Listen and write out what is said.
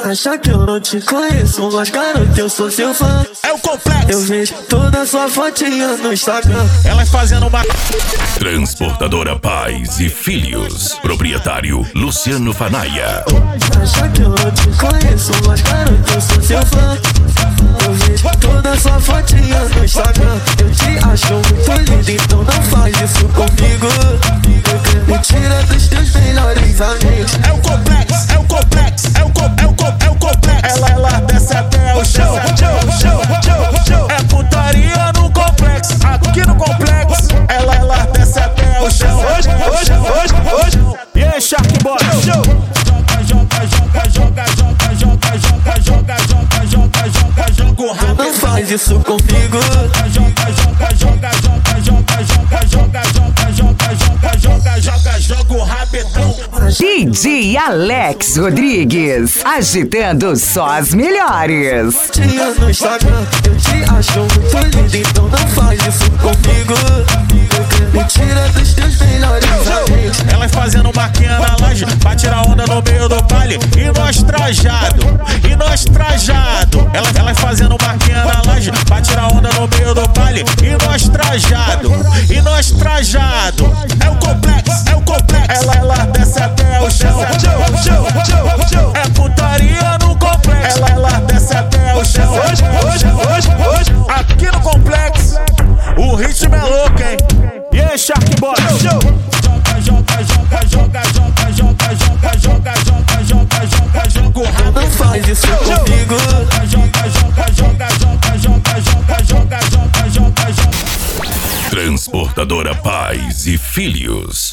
Acha que eu não te conheço, mas garoto, eu sou seu fã. É o complexo. Eu vejo toda sua fotinha no Instagram. Elas fazendo uma... Transportadora Pais e Filhos. Proprietário Luciano Fanaia. Acha que eu não te conheço, mas garoto, eu sou seu fã. Eu vejo toda sua fotinha no Instagram. Eu te acho muito lindo, então não faz isso comigo. Me tira dos teus melhores amigos. É o complexo, é o complexo, é o complexo. Ela desce até o chão. É putaria no complexo, aqui no complexo. Ela desce até o chão. Hoje. E aí, Shark Boy? Joga. Não faz isso comigo. Joga o rabetão. DJ Alex Rodrigues, agitando só as melhores. Tinha no Instagram, eu te acho muito lindo, então não faz isso comigo. Me tira dos teus melhores amigos. Elas fazendo marquinha na laje pra tirar onda no meio do baile. E nós trajado. Elas fazendo marquinha na laje pra tirar onda no meio do baile. E nós trajado. É o complexo, é o complexo. Ela desce até o chão. É putaria no complexo. Ela desce até o chão. Hoje. Aqui no complexo, o ritmo é louco, hein? E aí, Shark Boy? Joga. Não faz isso comigo. Transportadora Pais e Filhos.